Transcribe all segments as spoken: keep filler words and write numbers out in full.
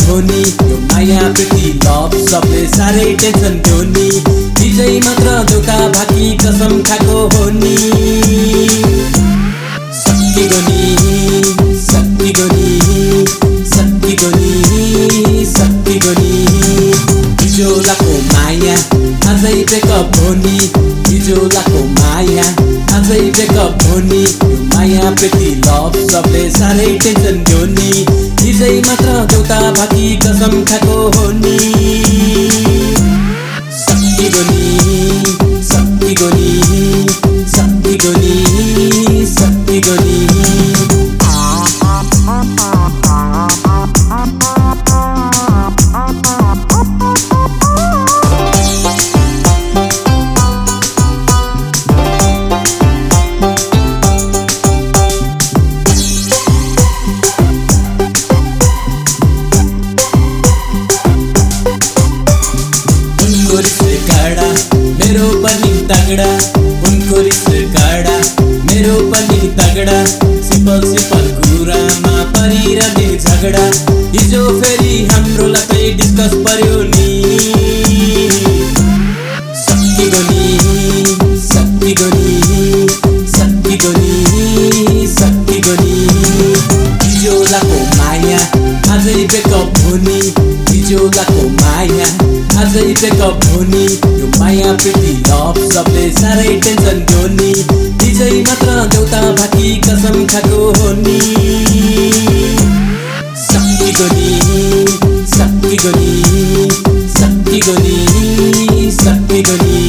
भोनी यो माया प्रीति लभ सबले साह्रै टेन्सन थियो नि विजय मात्र जोका भाकी कसम खाको हो नि सकिगो नि सकिगो नि सकिगो नि सकिगो नि हिजोलाको माया आजै ब्रेकअप हो नि हिजोलाको माया आजै ब्रेकअप हो नि यो माया प्रीति लभ सबले साह्रै टेन्सन थियो नि हिजै मात्र जोता भाकी कसम खाको हो नि सकिगो नि सकिगो नि सकिगो नि सकिगो नि मेरो पनि तगडा उनको रिस काडा मेरो पनि तगडा सिम्पल सिम्पल कुरामा परिरहने झगडा हिजो फेरि हाम्रो लकै डिस्कस पर्यो नि सकिगो नि सकिगो नि सकिगो नि सकिगो नि हिजोलाको माया आजै ब्रेकअप हो नि हिजोलाको माया आजै ब्रेकअप हो नि यो माया प्रीति लभ सबले साह्रै टेन्सन थियो नि हिजै मात्र देउता भाकी कसम खाको हो नि सकिगो नि सकिगो नि सकिगो नि सकिगो नि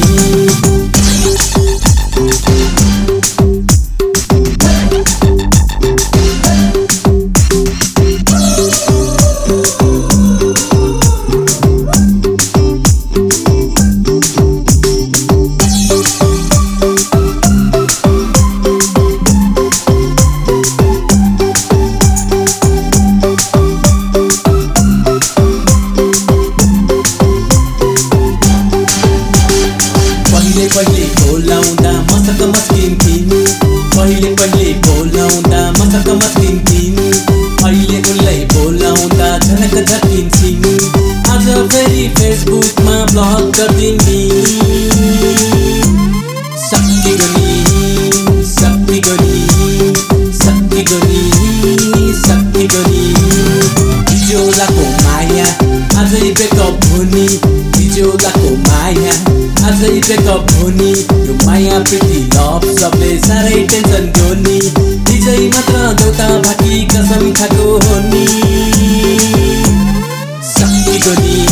पहिले बोलाउँदा मसक मस्किन्थिन् पहिले पहिले बोलाउँदा मसक मस्किन्थिन् अहिले उनलाई बोलाउँदा झनक झकिन्छन् आज फेरि फेसबुकमा ब्लग गरिदिन् सकिगो नि सकिगो नि सकिगो नि सकिगो नि हिजोलाको माया आजै ब्रेकअप हो नि हिजोलाको माया आजै ब्रेकअप हो नि यो माया प्रीति लभ सबले साह्रै टेन्सन थियो नि हिजै मात्र देउता भाकी कसम खाको हो नि सकिगो नि